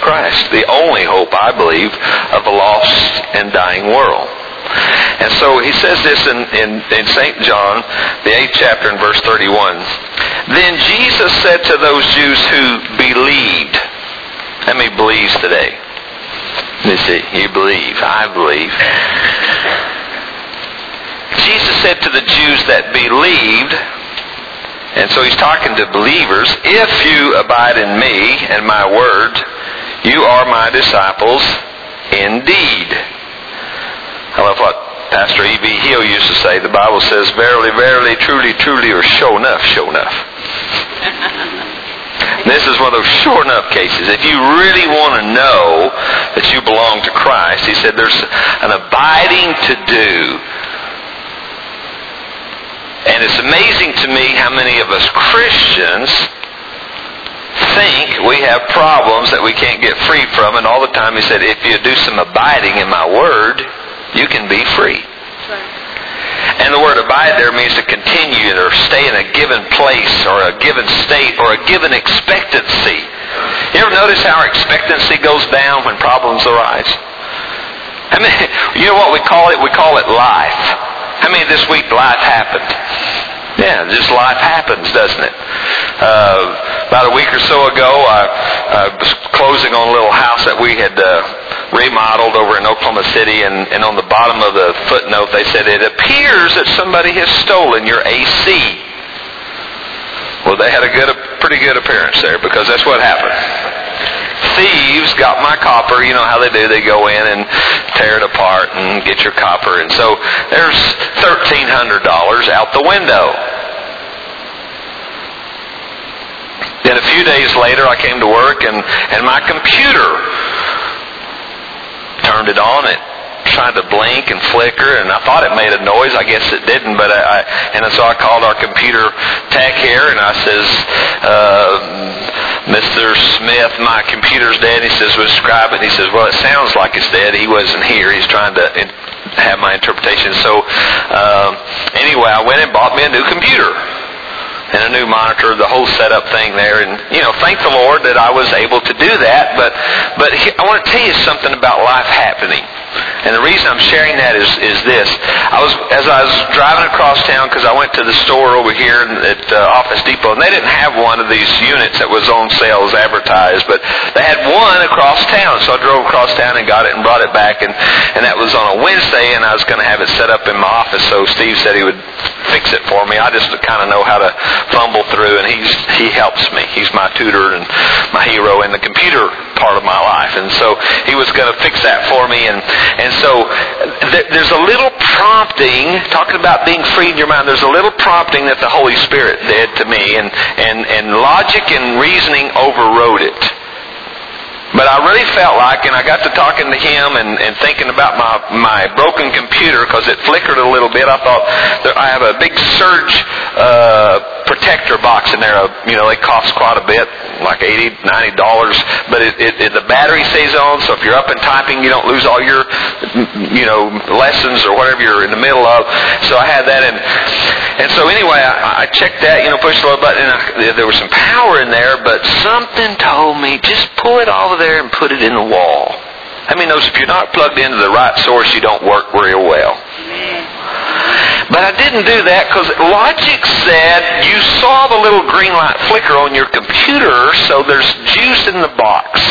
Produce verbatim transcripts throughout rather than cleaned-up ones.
Christ, the only hope, I believe, of a lost and dying world. And so he says this in, in, in Saint John, the eighth chapter and verse thirty-one. Then Jesus said to those Jews who believed. How many believes today? Let me see. You believe. I believe. Jesus said to the Jews that believed, and so he's talking to believers, if you abide in me and my word, you are my disciples indeed. I love what Pastor E B Hill used to say. The Bible says, verily, verily, truly, truly, or sure enough, sure enough. This is one of those sure enough cases. If you really want to know that you belong to Christ, he said there's an abiding to do. And it's amazing to me how many of us Christians think we have problems that we can't get free from. And all the time he said, if you do some abiding in my word, you can be free. And the word abide there means to continue or stay in a given place or a given state or a given expectancy. You ever notice how our expectancy goes down when problems arise? I mean, you know what we call it? We call it life. How many this week life happened? Yeah, just life happens, doesn't it? Uh, about a week or so ago, I, I was closing on a little house that we had uh, remodeled over in Oklahoma City, and, and on the bottom of the footnote they said, it appears that somebody has stolen your A C. Well, they had a good, a pretty good appearance there, because that's what happened. Thieves got my copper. You know how they do. They go in and tear it apart and get your copper. And so there's thirteen hundred dollars out the window. Then a few days later I came to work and, and my computer turned it on. It tried to blink and flicker, and I thought it made a noise. I guess it didn't, but I, I and so I called our computer tech here, and I says, uh, Mister Smith, my computer's dead. He says, well, describe it. He says, well, it sounds like it's dead. He wasn't here. He's trying to have my interpretation. So uh, anyway, I went and bought me a new computer and a new monitor, the whole setup thing there. And, you know, thank the Lord that I was able to do that. But but he, I want to tell you something about life happening. And the reason I'm sharing that is, is this. I was As I was driving across town, because I went to the store over here at uh, Office Depot, and they didn't have one of these units that was on sale as advertised, but they had one across town. So I drove across town and got it and brought it back. And, and that was on a Wednesday, and I was going to have it set up in my office. So Steve said he would fix it for me. I just kind of know how to fumble through, and he's he helps me. He's my tutor and my hero in the computer part of my life. And so he was going to fix that for me. And, and so th- there's a little prompting, talking about being free in your mind, there's a little prompting that the Holy Spirit did to me, and, and, and logic and reasoning overrode it. But I really felt like, and I got to talking to him and, and thinking about my, my broken computer, because it flickered a little bit. I thought, that I have a big surge uh, protector box in there. You know, they cost quite a bit, like eighty dollars, ninety dollars. But it, it, it, the battery stays on, so if you're up and typing, you don't lose all your, you know, lessons or whatever you're in the middle of. So I had that, and and so anyway, I, I checked that, you know, pushed the little button, and I, there was some power in there, but something told me, just pull it all there and put it in the wall. I mean, those, if you're not plugged into the right source, you don't work real well. But I didn't do that, because logic said you saw the little green light flicker on your computer, so there's juice in the box.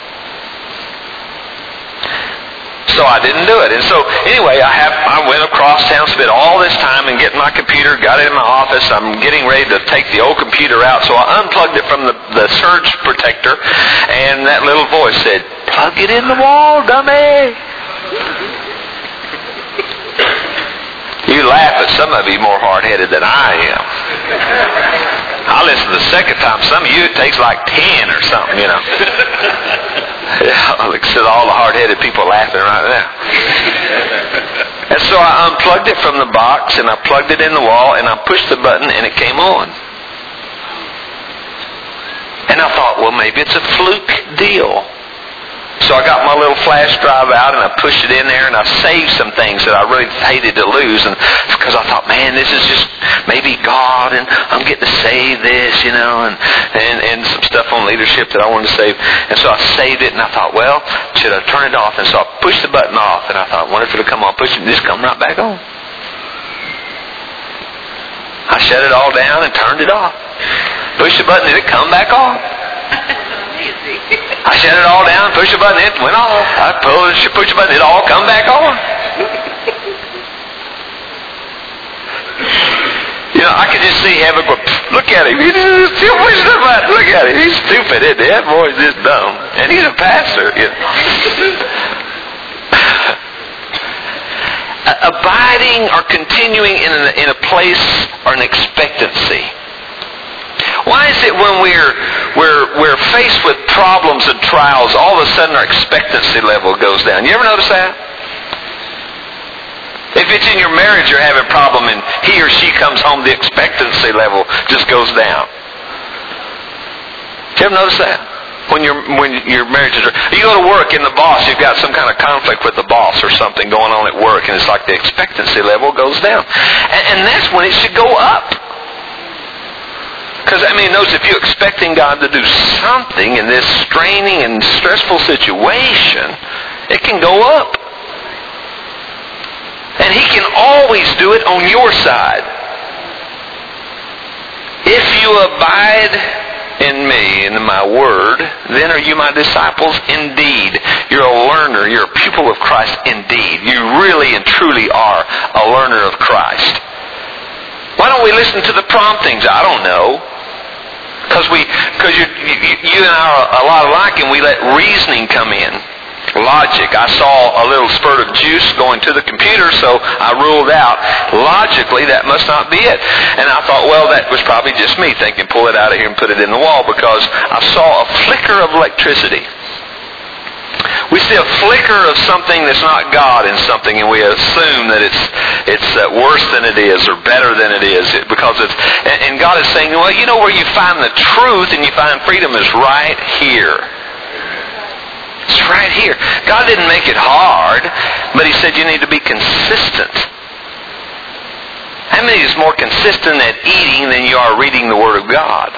So I didn't do it. And so anyway, I have I went across town, spent all this time and getting my computer, got it in my office. I'm getting ready to take the old computer out, so I unplugged it from the, the surge protector, and that little voice said, "Plug it in the wall, dummy." You laugh, but some of you are more hard-headed than I am. I listened the second time. Some of you, it takes like ten or something, you know. Yeah, like said, all the hard-headed people laughing right now. And so I unplugged it from the box, and I plugged it in the wall, and I pushed the button, and it came on. And I thought, well, maybe it's a fluke deal. So I got my little flash drive out and I pushed it in there and I saved some things that I really hated to lose, and because I thought, man, this is just maybe God and I'm getting to save this, you know, and, and, and some stuff on leadership that I wanted to save. And so I saved it and I thought, well, should I turn it off? And so I pushed the button off and I thought, I wonder if it'll come on. Push it and just come right back on. I shut it all down and turned it off. Pushed the button and it come back on. I shut it all down, pushed the button, it went off. I pushed, pushed the button, it all come back on. You know, I could just see heaven go, look at him. He's still pushing the button. Look at him. He's stupid, isn't he? That boy's just dumb. And he's a pastor. You know. Abiding or continuing in a, in a place or an expectancy. Why is it when we're we're we're faced with problems and trials, all of a sudden our expectancy level goes down? You ever notice that? If it's in your marriage you're having a problem and he or she comes home, the expectancy level just goes down. You ever notice that? When your when your marriage is, you go to work and the boss, you've got some kind of conflict with the boss or something going on at work, and it's like the expectancy level goes down, and, and that's when it should go up. Because I mean, notice if you're expecting God to do something in this straining and stressful situation, it can go up, and He can always do it on your side. If you abide in me and in my word, then are you my disciples indeed. You're a learner. You're a pupil of Christ indeed. You really and truly are a learner of Christ. Why don't we listen to the promptings? I don't know. Because we, because you, you, you and I are a lot alike, and we let reasoning come in. Logic. I saw a little spurt of juice going to the computer, so I ruled out, logically, that must not be it. And I thought, well, that was probably just me thinking, pull it out of here and put it in the wall, because I saw a flicker of electricity. We see a flicker of something that's not God in something, and we assume that it's it's uh, worse than it is or better than it is, because it's. And, and God is saying, well, you know where you find the truth and you find freedom is right here. It's right here. God didn't make it hard, but He said you need to be consistent. How many is more consistent at eating than you are reading the Word of God?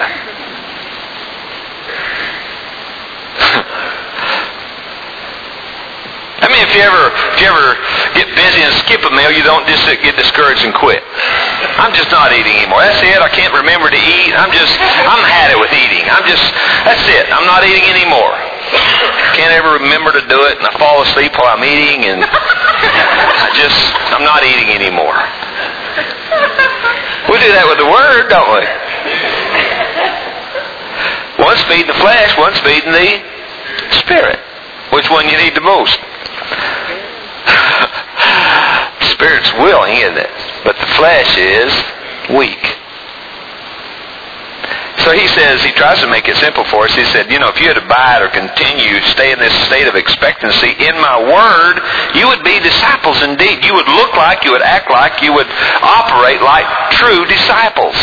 I mean, if you ever if you ever get busy and skip a meal, you don't just get discouraged and quit. I'm just not eating anymore. That's it. I can't remember to eat. I'm just I'm had it with eating. I'm just that's it. I'm not eating anymore. Can't ever remember to do it, and I fall asleep while I'm eating, and I just I'm not eating anymore. We do that with the Word, don't we? One's feeding the flesh, one's feeding the Spirit. Which one you need the most? Spirit's willing, isn't it? But the flesh is weak. So he says, he tries to make it simple for us. He said, you know, if you had abide or continue, stay in this state of expectancy in my word, you would be disciples indeed. You would look like, you would act like, you would operate like true disciples.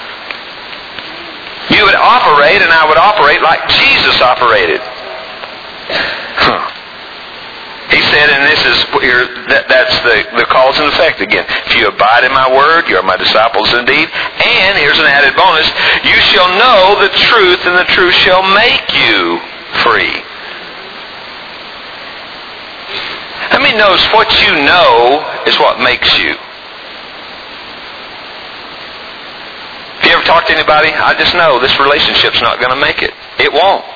You would operate, and I would operate like Jesus operated. Huh. He said, and this is here, that, that's the, the cause and effect again. If you abide in my word, you are my disciples indeed. And here's an added bonus: you shall know the truth, and the truth shall make you free. I mean, notice what you know is what makes you. If you ever talk to anybody, I just know this relationship's not going to make it. It won't.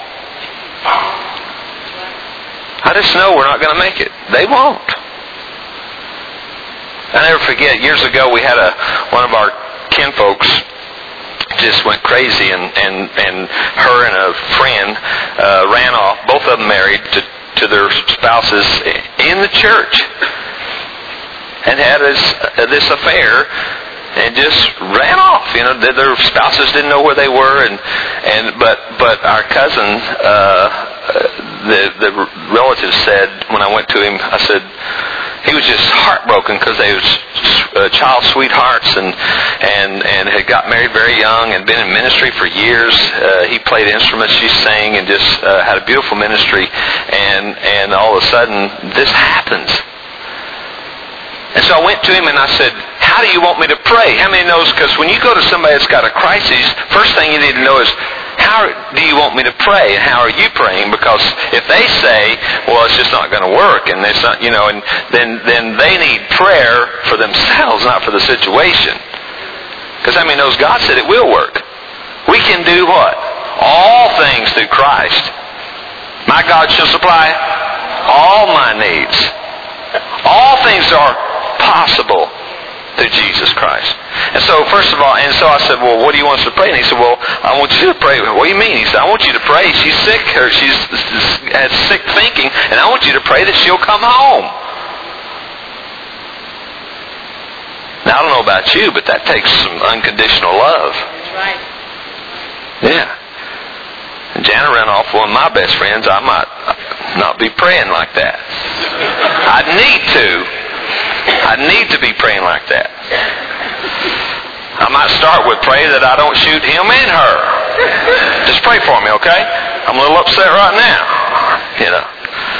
I just know we're not going to make it. They won't. I never forget, years ago we had a one of our kinfolks just went crazy, and, and, and her and a friend uh, ran off, both of them married to, to their spouses in the church, and had this, uh, this affair, and just ran off. You know, their spouses didn't know where they were, and and but but our cousin, uh, the the relative said when I went to him, I said he was just heartbroken because they was uh, child sweethearts, and and and had got married very young and been in ministry for years. Uh, he played instruments, she sang, and just uh, had a beautiful ministry. And and all of a sudden, this happens. And so I went to him and I said, how do you want me to pray? How many knows? Because when you go to somebody that's got a crisis, first thing you need to know is, how do you want me to pray? And how are you praying? Because if they say, well, it's just not going to work, and it's not, you know, and then then they need prayer for themselves, not for the situation. Because how many knows God said it will work? We can do what? All things through Christ. My God shall supply all my needs. All things are possible through Jesus Christ. And so, first of all, and so I said, well, what do you want us to pray? And he said, well, I want you to pray. What do you mean? He said, I want you to pray. She's sick, or she's has sick thinking, and I want you to pray that she'll come home. Now, I don't know about you, but that takes some unconditional love. That's right. Yeah. And Jana ran off one of my best friends. I might not be praying like that. I need to. I need to be praying like that. I might start with pray that I don't shoot him and her. Just pray for me, okay? I'm a little upset right now. You know.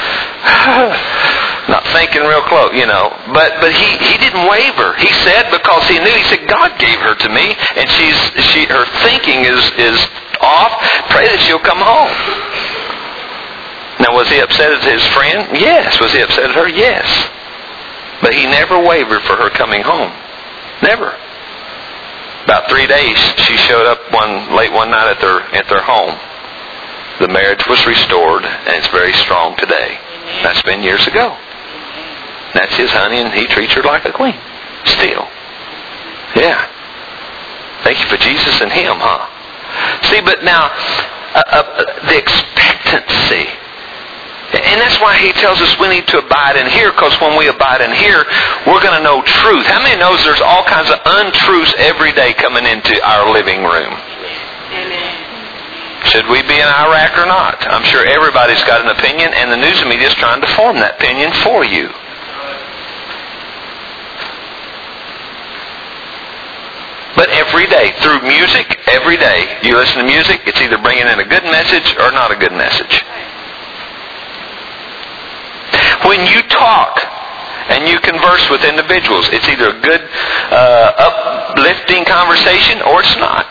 Not thinking real close, you know. But but he, he didn't waver. He said, because he knew, he said, God gave her to me, and she's she her thinking is is off. Pray that she'll come home. Now, was he upset at his friend? Yes. Was he upset at her? Yes. But he never wavered for her coming home. Never. About three days, she showed up one late one night at their at their home. The marriage was restored, and it's very strong today. That's been years ago. That's his honey, and he treats her like a queen. Still. Yeah. Thank you for Jesus and him, huh? See, but now, uh, uh, the expectancy. And that's why he tells us we need to abide in here, because when we abide in here, we're going to know truth. How many knows there's all kinds of untruths every day coming into our living room? Amen. Should we be in Iraq or not? I'm sure everybody's got an opinion, and the news media is trying to form that opinion for you. But every day, through music, every day, you listen to music, it's either bringing in a good message or not a good message. When you talk and you converse with individuals, it's either a good, uh, uplifting conversation or it's not.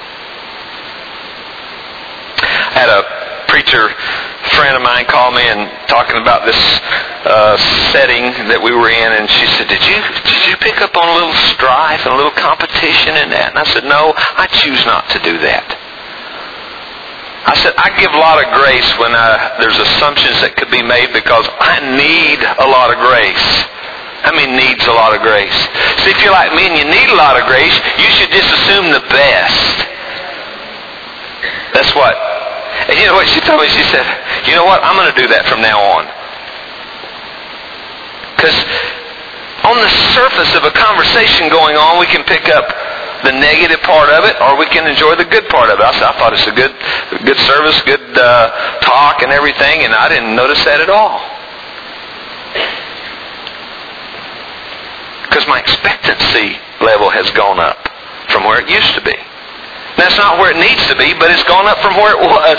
I had a preacher friend of mine call me and talking about this uh, setting that we were in, and she said, did you did you pick up on a little strife and a little competition in that? And I said, no, I choose not to do that. I said, I give a lot of grace when I, there's assumptions that could be made, because I need a lot of grace. I mean, needs a lot of grace. See, if you're like me and you need a lot of grace, you should just assume the best. That's what. And you know what she told me? She said, you know what? I'm going to do that from now on. Because on the surface of a conversation going on, we can pick up the negative part of it, or we can enjoy the good part of it. I said, I thought it's a good, good service, good uh, talk and everything, and I didn't notice that at all. Because my expectancy level has gone up from where it used to be. That's not where it needs to be, but it's gone up from where it was.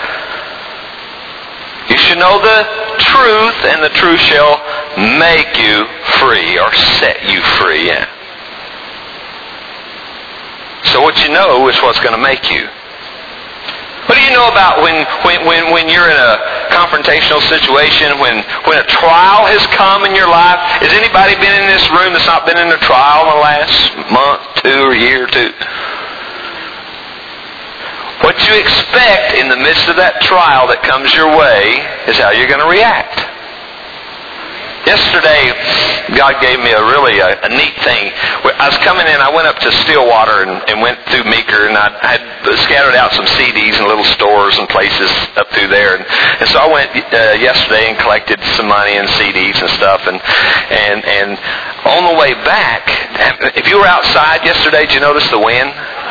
You should know the truth, and the truth shall make you free, or set you free. Yeah. So what you know is what's going to make you. What do you know about when, when, when, when you're in a confrontational situation, when, when a trial has come in your life? Has anybody been in this room that's not been in a trial in the last month, two, or year or two? What you expect in the midst of that trial that comes your way is how you're going to react. Yesterday, God gave me a really a, a neat thing. I was coming in, I went up to Stillwater and, and went through Meeker, and I had scattered out some C Ds in little stores and places up through there. And, and so I went uh, yesterday and collected some money and C Ds and stuff. And, and, and on the way back, if you were outside yesterday, did you notice the wind?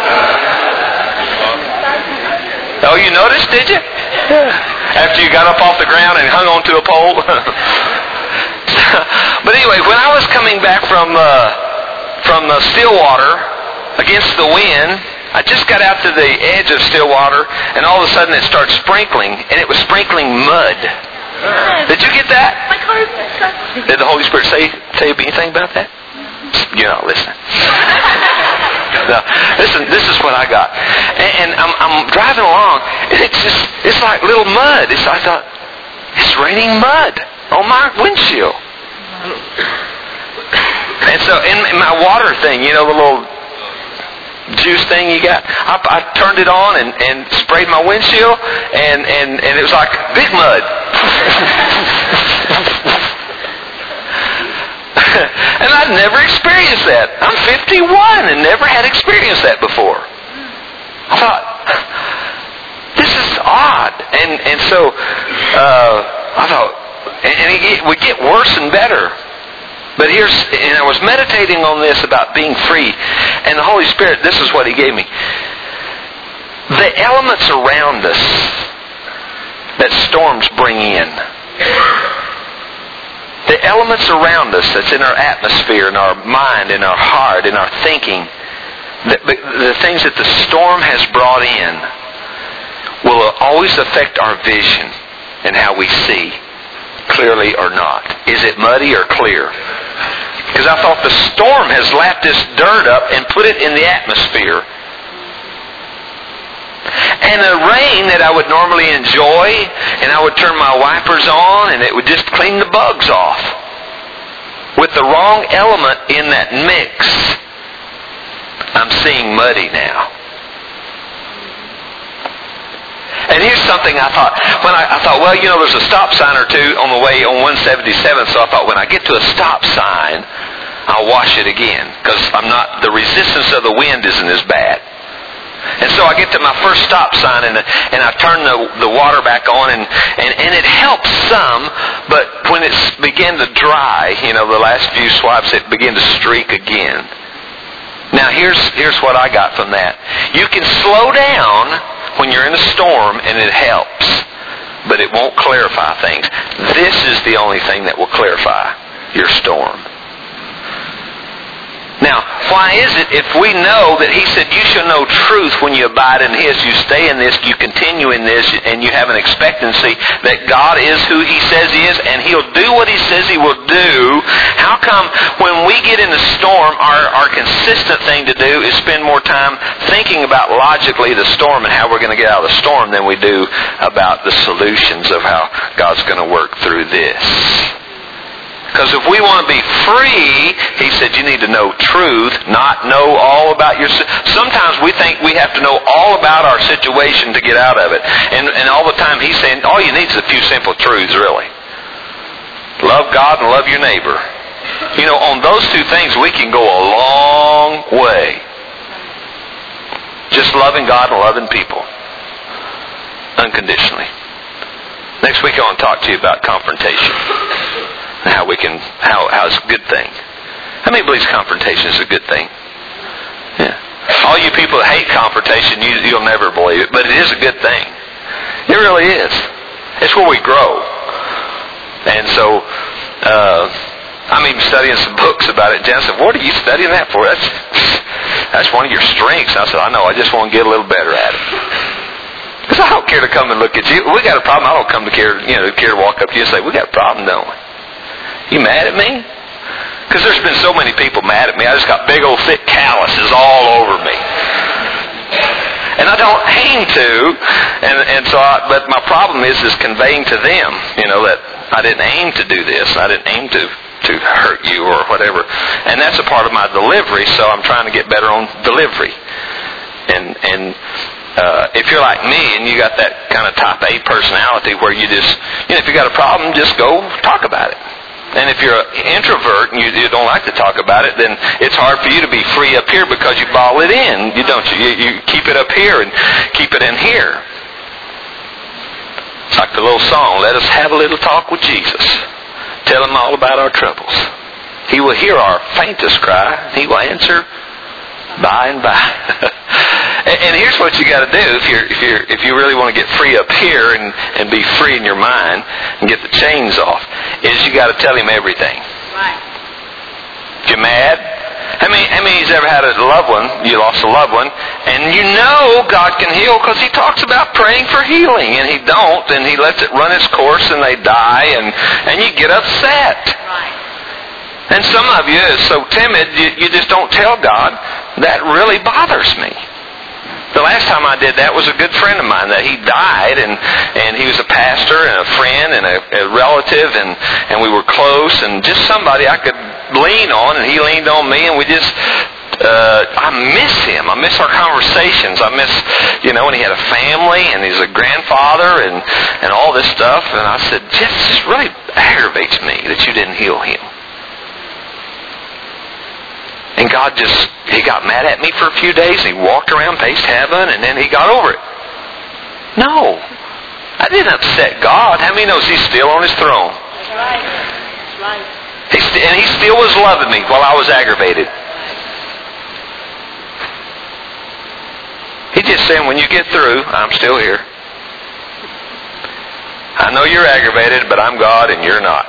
Oh, you noticed, did you? Yeah. After you got up off the ground and hung onto a pole? But anyway, when I was coming back from uh, from the still water against the wind. I just got out to the edge of still water, and all of a sudden it started sprinkling, and it was sprinkling mud. Did you get that? Did the Holy Spirit say, say anything about that? You're not listening. No, listen, this is what I got. And, and I'm, I'm driving along, and it's just, it's like little mud. It's, I thought, it's raining mud on my windshield. And so in, in my water thing, you know, the little juice thing you got, I, I turned it on and, and sprayed my windshield, and, and, and it was like big mud. And I'd never experienced that. I'm fifty-one and never had experienced that before. I thought, this is odd. And and so uh, I thought, and, and it would get worse and better. But here's, and I was meditating on this about being free, and the Holy Spirit, this is what He gave me. The elements around us that storms bring in, the elements around us that's in our atmosphere, in our mind, in our heart, in our thinking, the, the things that the storm has brought in will always affect our vision and how we see, clearly or not. Is it muddy or clear? Because I thought the storm has lapped this dirt up and put it in the atmosphere. And the rain that I would normally enjoy, and I would turn my wipers on and it would just clean the bugs off. With the wrong element in that mix, I'm seeing muddy now. And here's something I thought, when I, I thought, well, you know, there's a stop sign or two on the way on one seventy-seven, so I thought when I get to a stop sign, I'll wash it again, because I'm not, the resistance of the wind isn't as bad. And so I get to my first stop sign, and and I turn the the water back on, and, and, and it helps some, but when it's began to dry, you know, the last few swipes, it began to streak again. Now here's here's what I got from that. You can slow down when you're in a storm, and it helps, but it won't clarify things. This is the only thing that will clarify your storm. Now, why is it if we know that He said you shall know truth when you abide in His, you stay in this, you continue in this, and you have an expectancy that God is who He says He is, and He'll do what He says He will do. How come when we get in the storm, our, our consistent thing to do is spend more time thinking about logically the storm and how we're going to get out of the storm than we do about the solutions of how God's going to work through this? Because if we want to be free, He said you need to know truth, not know all about your... Sometimes we think we have to know all about our situation to get out of it. And, and all the time He's saying, all you need is a few simple truths, really. Love God and love your neighbor. You know, on those two things we can go a long way. Just loving God and loving people. Unconditionally. Next week I want to talk to you about confrontation. How we can, how, how it's a good thing. How many believes confrontation is a good thing? Yeah. All you people that hate confrontation, you, you'll never believe it, but it is a good thing. It really is. It's where we grow. And so, uh, I'm even studying some books about it. Jen said, what are you studying that for? That's, that's one of your strengths. I said, I know, I just want to get a little better at it. Because I don't care to come and look at you. We got a problem. I don't come to care, you know, care to walk up to you and say, we got a problem, don't we? You mad at me? Because there's been so many people mad at me. I just got big old thick calluses all over me. And I don't aim to. And and so, I, but my problem is is conveying to them, you know, that I didn't aim to do this. I didn't aim to to hurt you or whatever. And that's a part of my delivery. So I'm trying to get better on delivery. And and uh, if you're like me and you got that kind of type A personality where you just, you know, if you got a problem, just go talk about it. And if you're an introvert and you, you don't like to talk about it, then it's hard for you to be free up here because you bottle it in. You don't. You, you keep it up here and keep it in here. It's like the little song, let us have a little talk with Jesus. Tell Him all about our troubles. He will hear our faintest cry. He will answer by and by. and, and here's what you got to do if you're if you're if you really want to get free up here and, and be free in your mind and get the chains off, is you got to tell Him everything. Right. If you're mad, How many, how many's ever had a loved one, you lost a loved one, and you know God can heal because He talks about praying for healing, and He don't, and He lets it run its course and they die, and, and you get upset. Right. And some of you are so timid, you, you just don't tell God, that really bothers me. The last time I did that was a good friend of mine that he died, and, and he was a pastor and a friend and a, a relative, and, and we were close, and just somebody I could lean on, and he leaned on me, and we just, uh, I miss him. I miss our conversations. I miss, you know, and he had a family, and he's a grandfather, and, and all this stuff, and I said, just, just really aggravates me that you didn't heal him. And God just, He got mad at me for a few days, and He walked around, paced heaven, and then He got over it. No. I didn't upset God. How many knows He's still on His throne? That's right. That's right. He st- and He still was loving me while I was aggravated. He's just saying, when you get through, I'm still here. I know you're aggravated, but I'm God and you're not.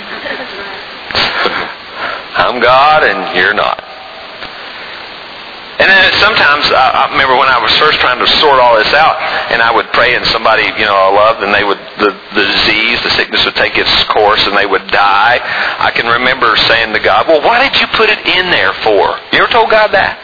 I'm God and you're not. And then sometimes, I, I remember when I was first trying to sort all this out, and I would pray, and somebody, you know, I loved, and they would, the, the disease, the sickness would take its course, and they would die. I can remember saying to God, well, why did you put it in there for? You ever told God that?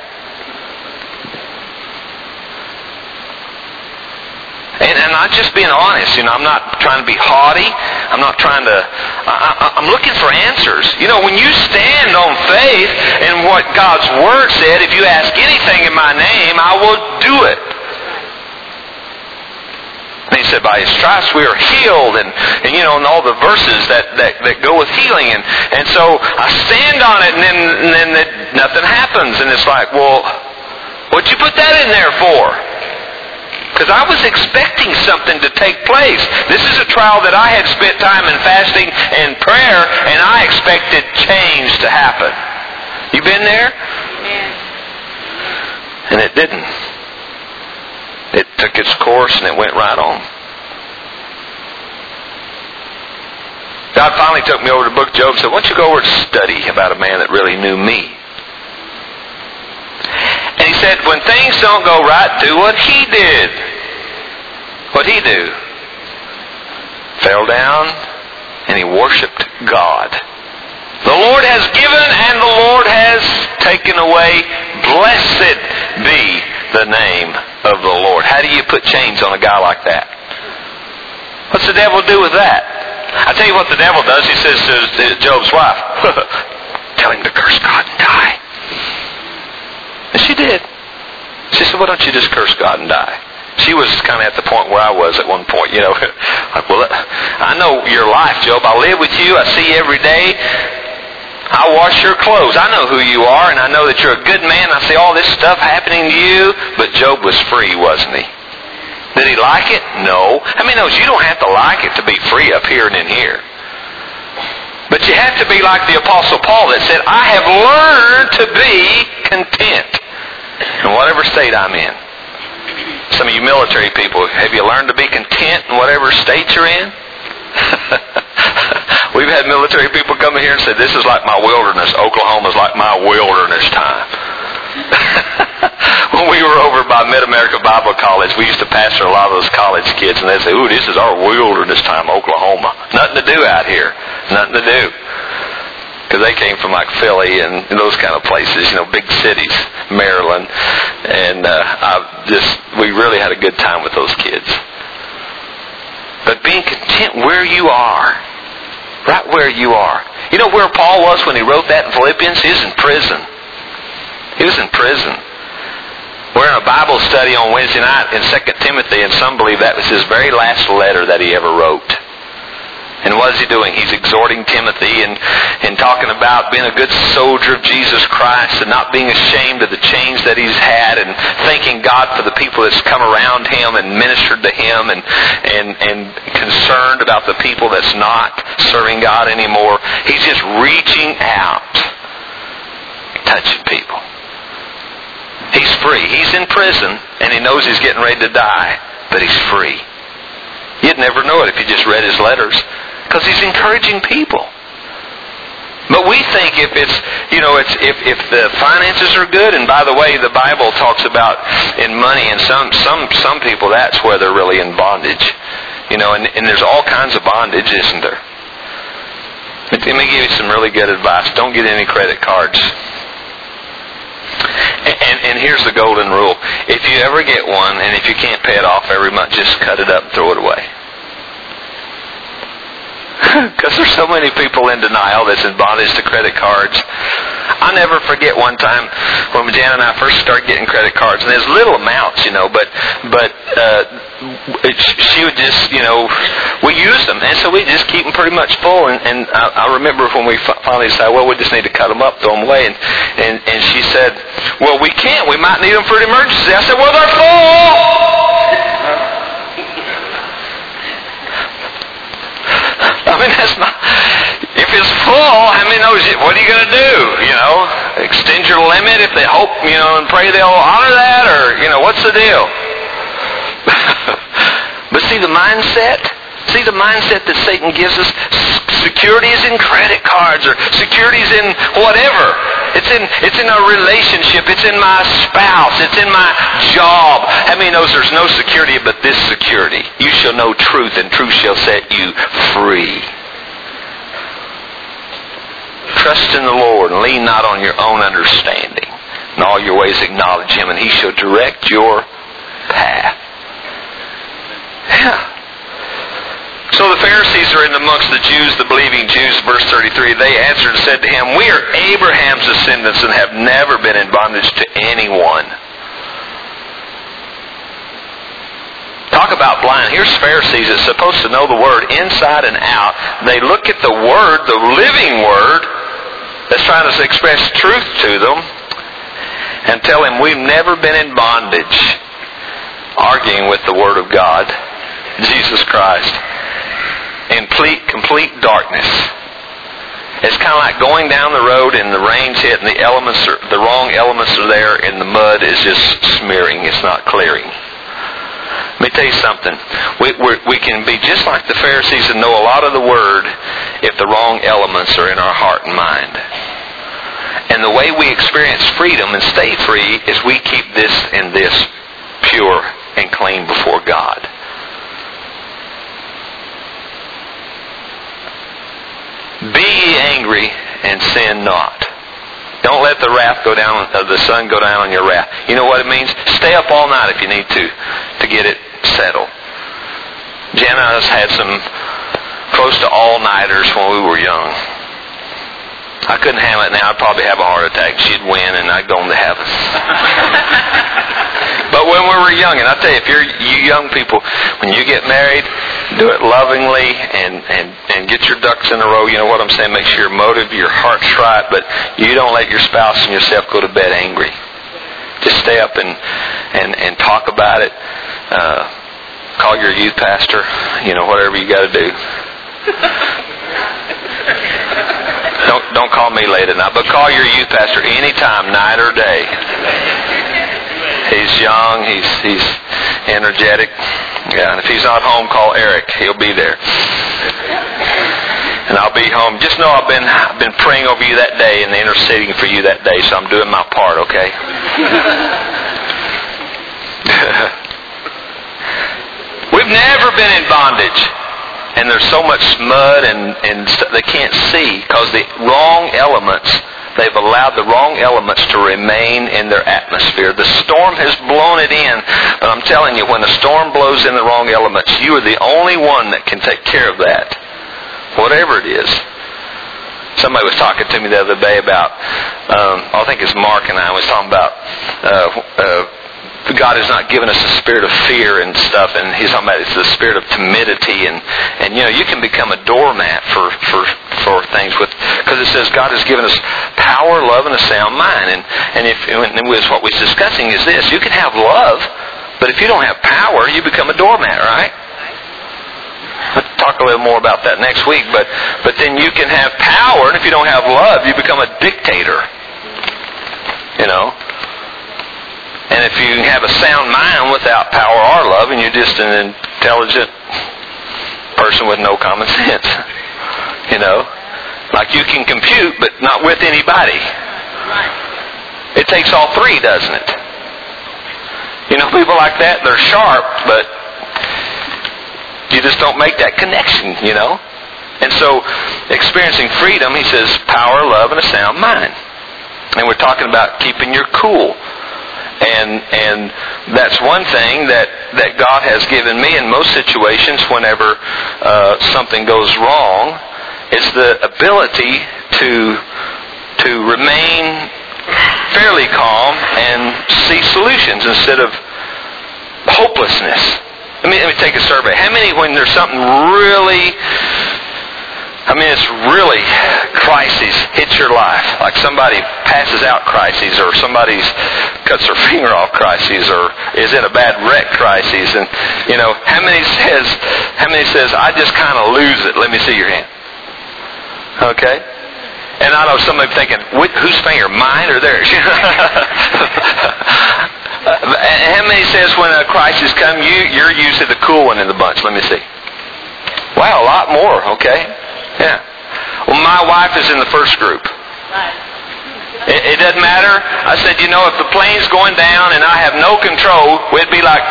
And, and I'm just being honest. You know, I'm not trying to be haughty. I'm not trying to... I, I'm looking for answers. You know, when you stand on faith in what God's Word said, if you ask anything in my name, I will do it. And He said, by His stripes we are healed. And, and you know, and all the verses that, that, that go with healing. And, and so I stand on it, and then, and then it, nothing happens. And it's like, well, what'd you put that in there for? Because I was expecting something to take place. This is a trial that I had spent time in fasting and prayer, and I expected change to happen. You been there? Amen. And it didn't. It took its course and it went right on. God finally took me over to the book of Job and said, why don't you go over and study about a man that really knew me? And He said, when things don't go right, do what he did. What'd he do? Fell down and he worshipped God. The Lord has given and the Lord has taken away. Blessed be the name of the Lord. How do you put chains on a guy like that? What's the devil do with that? I tell you what the devil does. He says to Job's wife, tell him to curse God and die. And she did. She said, well, don't you just curse God and die? She was kind of at the point where I was at one point, you know. Like, well, I know your life, Job. I live with you. I see you every day. I wash your clothes. I know who you are, and I know that you're a good man. I see all this stuff happening to you. But Job was free, wasn't he? Did he like it? No. I mean, no, you don't have to like it to be free up here and in here. But you have to be like the Apostle Paul that said, I have learned to be content in whatever state I'm in. Some of you military people, have you learned to be content in whatever state you're in? We've had military people come in here and say, this is like my wilderness. Oklahoma's like my wilderness time. When we were over by Mid-America Bible College, we used to pastor a lot of those college kids, and they'd say, ooh, this is our wilderness time, Oklahoma. Nothing to do out here. Nothing to do. Because they came from like Philly and those kind of places, you know, big cities, Maryland. And uh, I just, we really had a good time with those kids. But being content where you are, right where you are. You know where Paul was when he wrote that in Philippians? He was in prison. He was in prison. We're in a Bible study on Wednesday night in Second Timothy, and some believe that was his very last letter that he ever wrote. And what is he doing? He's exhorting Timothy and, and talking about being a good soldier of Jesus Christ and not being ashamed of the change that he's had and thanking God for the people that's come around him and ministered to him and, and, and concerned about the people that's not serving God anymore. He's just reaching out, touching people. He's free. He's in prison and he knows he's getting ready to die, but he's free. You'd never know it if you just read his letters. Because he's encouraging people. But we think if it's, you know, it's if, if the finances are good, and by the way, the Bible talks about in money, and some some some people, that's where they're really in bondage. You know, and, and there's all kinds of bondage, isn't there? Let me give you some really good advice. Don't get any credit cards. And, and, and here's the golden rule. If you ever get one, and if you can't pay it off every month, just cut it up and throw it away. Because there's so many people in denial that's in bondage to credit cards. I'll never forget one time when Jan and I first started getting credit cards, and there's little amounts, you know, but but uh, it, she would just, you know, we use them, and so we just keep them pretty much full. And, and I, I remember when we finally decided, well, we just need to cut them up, throw them away, and, and and she said, well, we can't. We might need them for an emergency. I said, well, they're full. I mean, that's not... If it's full, how many knows it? What are you going to do? You know, extend your limit if they hope, you know, and pray they'll honor that, or, you know, what's the deal? But see the mindset? See the mindset that Satan gives us? Security is in credit cards, or security is in whatever. It's in it's in a relationship. It's in my spouse. It's in my job. How many knows there's no security but this security? You shall know truth, and truth shall set you free. Trust in the Lord, and lean not on your own understanding. In all your ways acknowledge Him, and He shall direct your path. Yeah. So the Pharisees are in amongst the Jews, the believing Jews, verse thirty-three. They answered and said to Him, we are Abraham's descendants and have never been in bondage to anyone. Talk about blind. Here's Pharisees that's supposed to know the Word inside and out. They look at the Word, the living Word, that's trying to express truth to them, and tell Him we've never been in bondage, arguing with the Word of God, Jesus Christ. In complete, complete darkness. It's kind of like going down the road and the rain's hit and the elements are, the wrong elements are there, and the mud is just smearing. It's not clearing. Let me tell you something. We we're, we can be just like the Pharisees and know a lot of the Word if the wrong elements are in our heart and mind. And the way we experience freedom and stay free is we keep this and this pure and clean before God. Be ye angry and sin not. Don't let the wrath go down, uh, the sun go down on your wrath. You know what it means? Stay up all night if you need to, to get it settled. Jan and us had some close to all-nighters when we were young. I couldn't handle it now. I'd probably have a heart attack. She'd win and I'd go on to heaven. But when we were young, and I tell you, if you're you young people, when you get married, do it lovingly and, and, and get your ducks in a row. You know what I'm saying? Make sure your motive, your heart's right, but you don't let your spouse and yourself go to bed angry. Just stay up and, and, and talk about it. Uh, call your youth pastor, you know, whatever you got to do. Don't don't call me late at night, but call your youth pastor anytime, night or day. He's young, he's he's energetic. Yeah, and if he's not home, call Eric. He'll be there. And I'll be home. Just know I've been I've been praying over you that day and interceding for you that day, so I'm doing my part, okay? We've never been in bondage. And there's so much mud and, and they can't see because the wrong elements, they've allowed the wrong elements to remain in their atmosphere. The storm has blown it in, but I'm telling you, when the storm blows in the wrong elements, you are the only one that can take care of that, whatever it is. Somebody was talking to me the other day about, um, I think it's Mark and I was talking about uh, uh, God has not given us a spirit of fear and stuff, and He's talking about it's the spirit of timidity, and, and you know, you can become a doormat for for, for things with, because it says God has given us power, love, and a sound mind, and and if and what we're discussing is this: you can have love, but if you don't have power, you become a doormat, right? I'll talk a little more about that next week, but but then you can have power, and if you don't have love, you become a dictator. You know. And if you have a sound mind without power or love, and you're just an intelligent person with no common sense, you know, Like you can compute, but not with anybody. It takes all three, doesn't it? You know, people like that, they're sharp, but you just don't make that connection, you know. And so, experiencing freedom, he says, power, love, and a sound mind. And we're talking about keeping your cool. And and that's one thing that, that God has given me in most situations whenever uh, something goes wrong. It's the ability to to remain fairly calm and see solutions instead of hopelessness. Let me, let me take a survey. How many, when there's something really... I mean, it's really crises hits your life, like somebody passes out crises, or somebody cuts their finger off crises, or is in a bad wreck crises, and you know, how many says, how many says, I just kind of lose it? Let me see your hand. Okay, and I know somebody thinking, whose finger, mine or theirs? And how many says when a crisis comes, you you're usually the cool one in the bunch? Let me see. Wow, a lot more. Okay. Yeah. Well, my wife is in the first group. It, it doesn't matter. I said, you know, if the plane's going down and I have no control, we'd be like,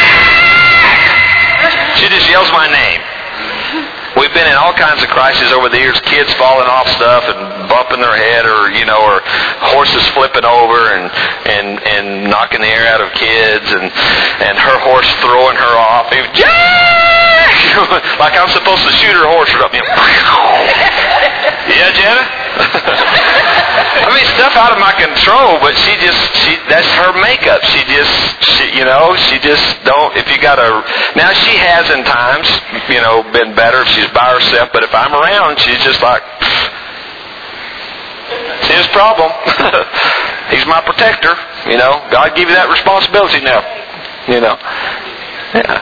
Jack! She just yells my name. We've been in all kinds of crises over the years. Kids falling off stuff and bumping their head, or you know, or horses flipping over and and and knocking the air out of kids, and and her horse throwing her off. Jack! Like I'm supposed to shoot her horse up. Yeah, Jenna? I mean, stuff out of my control, but she just, she, that's her makeup. She just, she, you know, she just don't, if you got a, now she has in times, you know, been better if she's by herself, but if I'm around, she's just like, it's his problem. He's my protector, you know. God give you that responsibility now, you know. Yeah.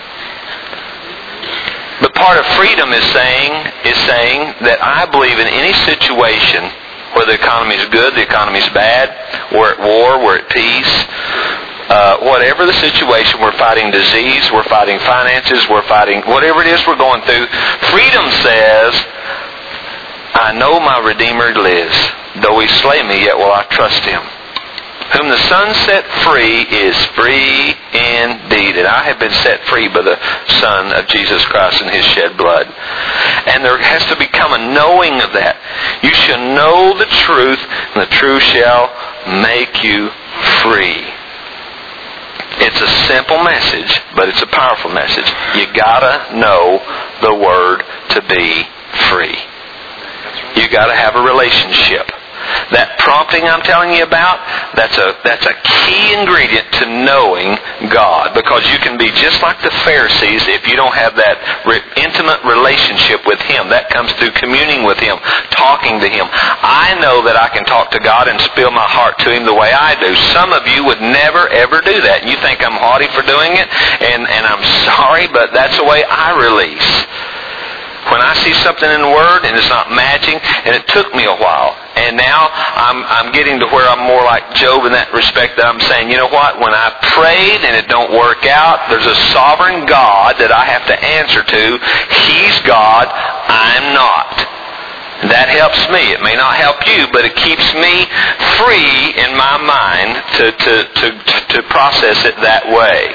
But part of freedom is saying is saying that I believe in any situation where the economy is good, the economy is bad, we're at war, we're at peace, uh, whatever the situation, we're fighting disease, we're fighting finances, we're fighting whatever it is we're going through. Freedom says, I know my Redeemer lives. Though he slay me, yet will I trust him. Whom the Son set free is free indeed. And I have been set free by the Son of Jesus Christ and his shed blood. And there has to become a knowing of that. You shall know the truth, and the truth shall make you free. It's a simple message, but it's a powerful message. You gotta know the Word to be free. You gotta have a relationship. That prompting I'm telling you about, that's a that's a key ingredient to knowing God. Because you can be just like the Pharisees if you don't have that re- intimate relationship with Him. That comes through communing with Him, talking to Him. I know that I can talk to God and spill my heart to Him the way I do. Some of you would never ever do that. You think I'm haughty for doing it, and, and I'm sorry, but that's the way I release. When I see something in the Word and it's not matching, and it took me a while, and now I'm I'm getting to where I'm more like Job in that respect, that I'm saying, you know what, when I prayed and it don't work out, there's a sovereign God that I have to answer to. He's God, I'm not. That helps me. It may not help you, but it keeps me free in my mind to to to, to process it that way.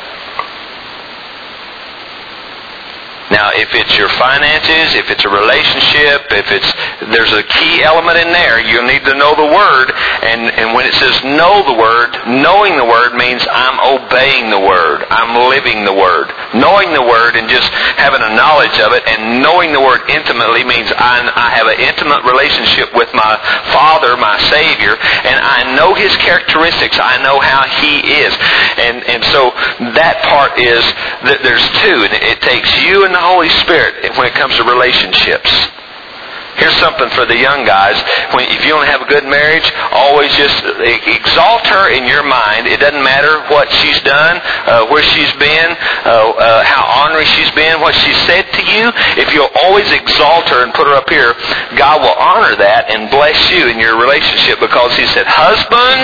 Now, if it's your finances, if it's a relationship, if it's, there's a key element in there, you'll need to know the Word. And, and when it says know the Word, knowing the Word means I'm obeying the Word. I'm living the Word. Knowing the Word and just having a knowledge of it, and knowing the Word intimately means I, I have an intimate relationship with my Father, my Savior, and I know His characteristics. I know how He is. And, and so that part is that there's two, and it takes you and the Holy Spirit when it comes to relationships. Here's something for the young guys. When, if you want to have a good marriage, always just exalt her in your mind. It doesn't matter what she's done, uh, where she's been, uh, uh, how ornery she's been, what she's said to you. If you'll always exalt her and put her up here, God will honor that and bless you in your relationship, because He said, husbands,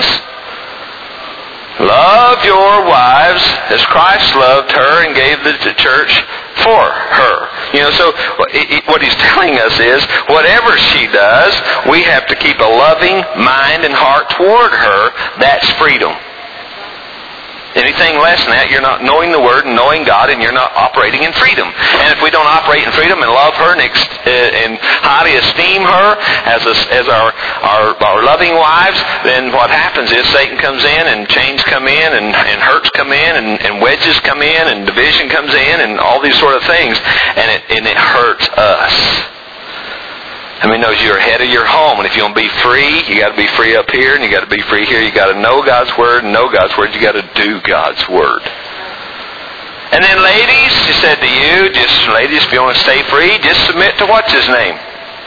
love your wives as Christ loved her and gave the church. for her. You know, so what he's telling us is, whatever she does, we have to keep a loving mind and heart toward her. That's freedom. Anything less than that, you're not knowing the Word and knowing God, and you're not operating in freedom. And if we don't operate in freedom and love her and, ex- and highly esteem her as a, as our, our our loving wives, then what happens is Satan comes in and chains come in and, and hurts come in and, and wedges come in and division comes in and all these sort of things, and it and it hurts us. I mean, knows you're head of your home, and if you want to be free, you got to be free up here, and you got to be free here. You got to know God's Word, and know God's Word. You got to do God's Word. And then, ladies, she said to you, just ladies, if you want to stay free, just submit to what's his name?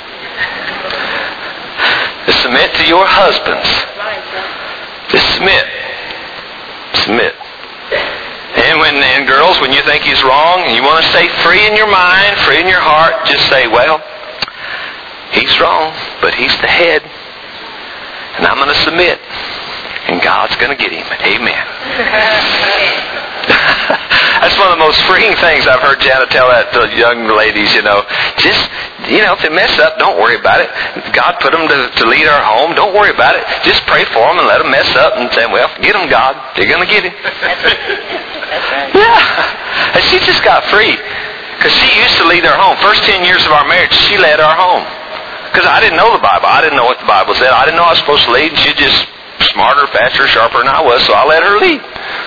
Just submit to your husbands. Just submit. Submit. And when, and girls, when you think he's wrong, and you want to stay free in your mind, free in your heart, just say, well, he's wrong, but he's the head. And I'm going to submit. And God's going to get him. Amen. That's one of the most freeing things I've heard Janet tell that to young ladies, you know. Just, you know, if they mess up, don't worry about it. God put them to, to lead our home. Don't worry about it. Just pray for them and let them mess up and say, well, get them, God. You're going to get him. That's right. Yeah. And she just got free. Because she used to lead our home. First ten years of our marriage, she led our home. Because I didn't know the Bible. I didn't know what the Bible said. I didn't know I was supposed to lead. And she just smarter, faster, sharper than I was, so I let her lead.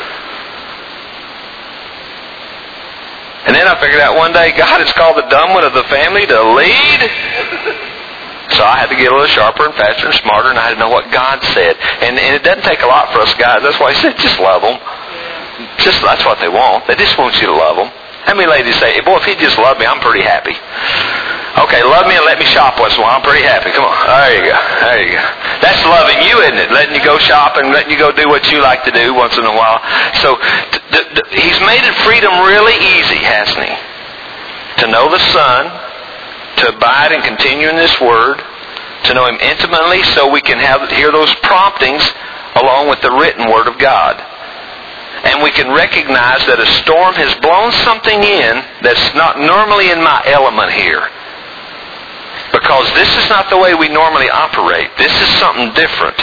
And then I figured out one day, God has called the dumb one of the family to lead. So I had to get a little sharper and faster and smarter, and I had to know what God said. And, and it doesn't take a lot for us guys. That's why He said, just love them. Just that's what they want. They just want you to love them. How many ladies say, boy, if he just loved me, I'm pretty happy. Okay, love me and let me shop once in a while. I'm pretty happy. Come on. There you go. There you go. That's loving you, isn't it? Letting you go shopping, letting you go do what you like to do once in a while. So th- th- He's made it freedom really easy, hasn't He? To know the Son, to abide and continue in this Word, to know Him intimately so we can have hear those promptings along with the written Word of God. And we can recognize that a storm has blown something in that's not normally in my element here. Because this is not the way we normally operate. This is something different.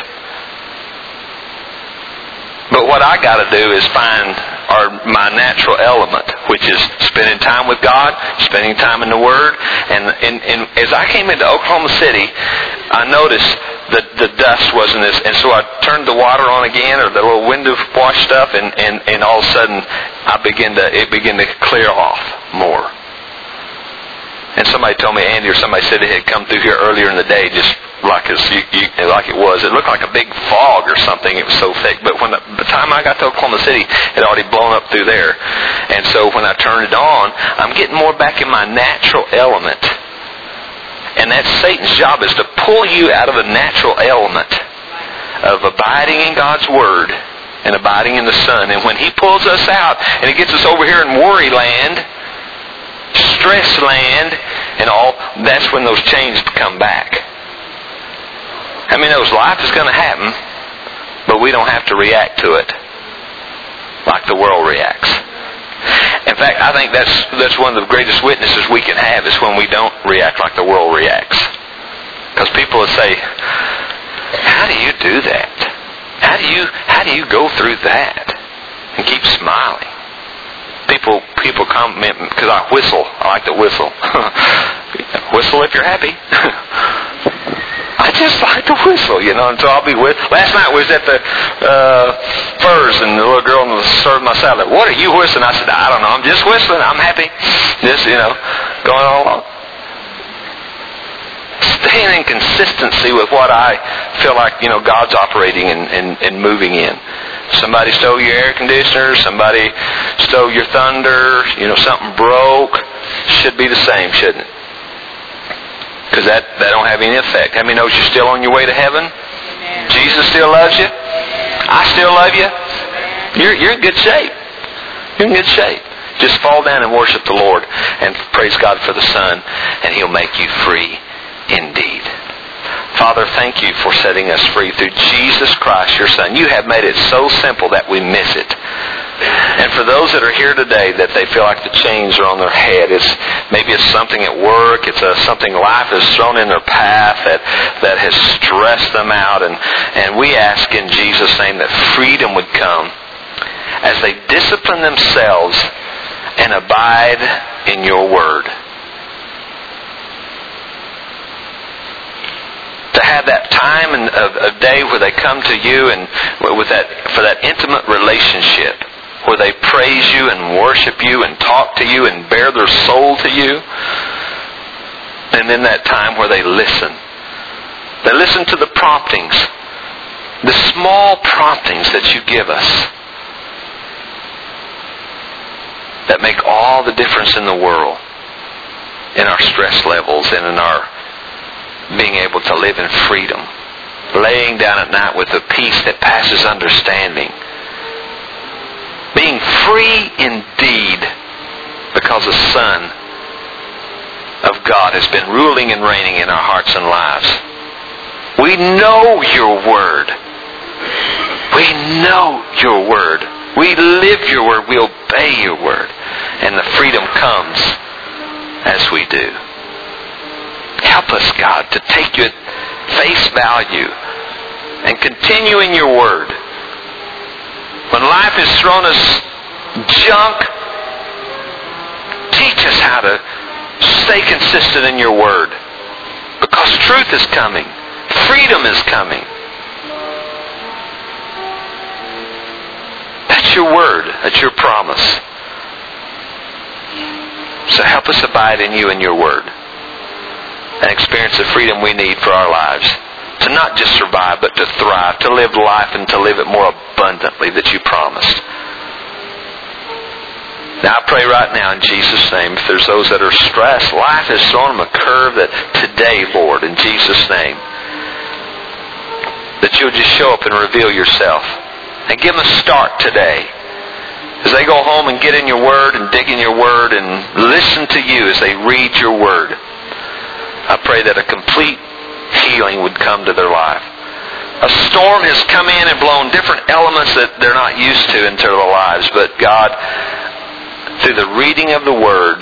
But what I got to do is find our, my natural element, which is spending time with God, spending time in the Word. And, and, and as I came into Oklahoma City, I noticed that the dust wasn't as... And so I turned the water on again, or the little window wash stuff, and, and, and all of a sudden I began to, it began to clear off more. And somebody told me, Andy, or somebody said it had come through here earlier in the day, just like as you, you, like it was. It looked like a big fog or something. It was so thick. But when the, the time I got to Oklahoma City, it had already blown up through there. And so when I turned it on, I'm getting more back in my natural element. And that's Satan's job, is to pull you out of a natural element of abiding in God's Word and abiding in the Son. And when He pulls us out and He gets us over here in worry land, stress land, and all, that's when those chains come back. I mean, those life is going to happen, but we don't have to react to it like the world reacts. In fact, I think that's that's one of the greatest witnesses we can have, is when we don't react like the world reacts. Because people will say, how do you do that? How do you how do you go through that and keep smiling? People people comment because I whistle. I like to whistle. Whistle if you're happy. I just like to whistle, you know, and so I'll be with. Last night we was at the uh, Furs, and the little girl served my salad. What are you whistling? I said, I don't know. I'm just whistling. I'm happy. Just, you know, going all along. Staying in consistency with what I feel like, you know, God's operating and, and, and moving in. Somebody stole your air conditioner. Somebody stole your thunder. You know, something broke. Should be the same, shouldn't it? Because that, that don't have any effect. How many knows you're still on your way to heaven? Amen. Jesus still loves you. I still love you. You're, you're in good shape. You're in good shape. Just fall down and worship the Lord and praise God for the Son, and He'll make you free indeed. Father, thank you for setting us free through Jesus Christ, your Son. You have made it so simple that we miss it. And for those that are here today that they feel like the chains are on their head, it's maybe it's something at work, it's a, something life has thrown in their path that, that has stressed them out. And, and we ask in Jesus' name that freedom would come as they discipline themselves and abide in your word. To have that time of, of day where they come to you and with that for that intimate relationship, where they praise you and worship you and talk to you and bare their soul to you. And then that time where they listen. They listen to the promptings, the small promptings that you give us that make all the difference in the world in our stress levels and in our being able to live in freedom. Laying down at night with a peace that passes understanding. Being free indeed because the Son of God has been ruling and reigning in our hearts and lives. We know your word. We know your word. We live your word. We obey your word. And the freedom comes as we do. Help us, God, to take you at face value and continue in your word. When life has thrown us junk, teach us how to stay consistent in your word. Because truth is coming. Freedom is coming. That's your word. That's your promise. So help us abide in you and your word. And experience the freedom we need for our lives. To not just survive, but to thrive. To live life and to live it more abundantly that you promised. Now I pray right now in Jesus' name, if there's those that are stressed, life has thrown them a curve, that today, Lord, in Jesus' name, that you'll just show up and reveal yourself. And give them a start today. As they go home and get in your word and dig in your word and listen to you as they read your word. I pray that a complete healing would come to their life. A storm has come in and blown different elements that they're not used to into their lives. But God, through the reading of the word,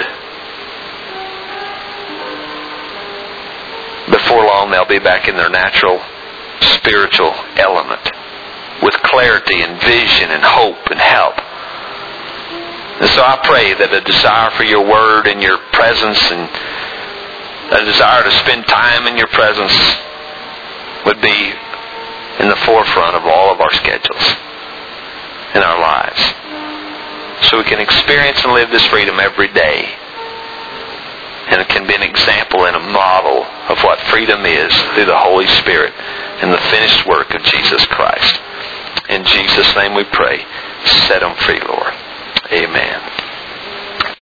before long they'll be back in their natural spiritual element with clarity and vision and hope and help. And so I pray that a desire for your word and your presence and a desire to spend time in your presence would be in the forefront of all of our schedules in our lives. So we can experience and live this freedom every day. And it can be an example and a model of what freedom is through the Holy Spirit and the finished work of Jesus Christ. In Jesus' name we pray. Set them free, Lord. Amen.